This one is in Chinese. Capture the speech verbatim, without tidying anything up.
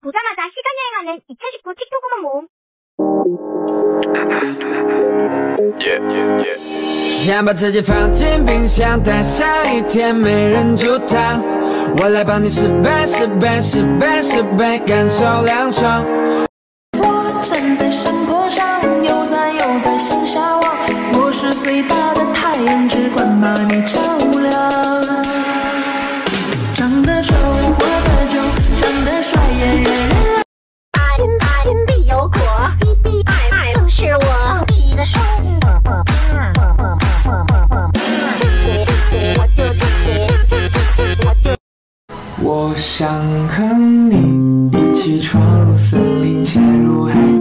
보자마자 시간 여행하는 이천십구 틱톡으로 모음. Yeah, yeah, yeah. 先把自己放进冰箱，待上一天没人煮汤。我来帮你十倍、十倍、十倍、十倍，感受凉爽。 我站在山坡上，悠哉悠哉向下望。我是最大的太阳，只管把你照亮。长得丑，活得久，长得帅也人人爱。爱爱必有果，必必爱爱就是我。你的手。 我想和你一起闯入森林，潜入海。